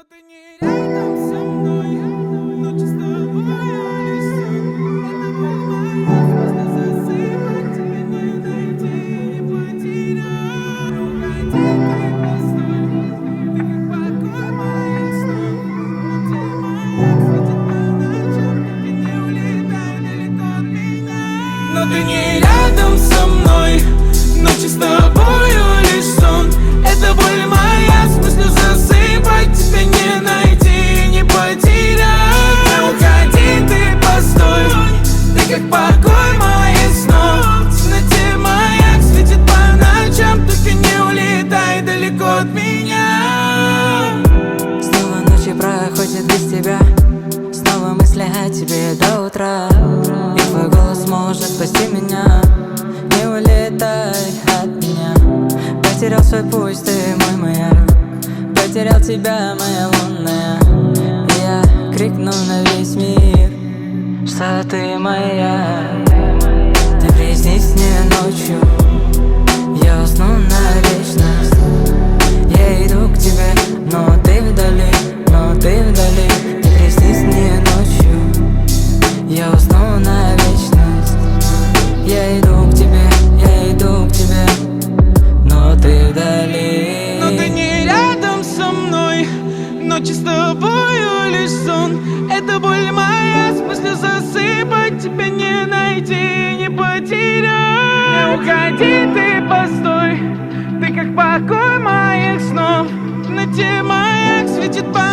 Но ты не рядом со мной, ночи с тобою лишь сон. Это боль моя, смысл засыпать, тебя не найти, не потерять. Уходи, ты постой, ты как покой моих снов. Но ты моя, светит по ночам, только не улетай далеко от меня. Но ты не рядом со мной, ночи с тобою лишь сон. Это боль моя, смысл засыпать, тебя не найти, не потерять. Не уходи, ты постой, ты как покой моих снов. В темноте маяк светит по ночам, только не улетай далеко от меня. Снова ночи проходят без тебя, снова мысли о тебе до утра. И твой голос может спасти меня. Не улетай от меня. Потерял свой путь, ты мой маяк. Потерял тебя, моя лунная. И я крикну на весь мир, что ты моя. Ты приснись мне ночью, я усну на вечность. Я иду к тебе, но ты вдали, но ты вдали. Ты приснись мне ночью, я усну на вечность. Я иду к тебе, я иду к тебе, но ты вдали. Но ты не рядом со мной, ночи с тобою лишь сон. Это боль моя, смысл засыпать, тебя не найти, не потерять. Не уходи, ты постой, ты как покой моих снов. В темноте маяк светит по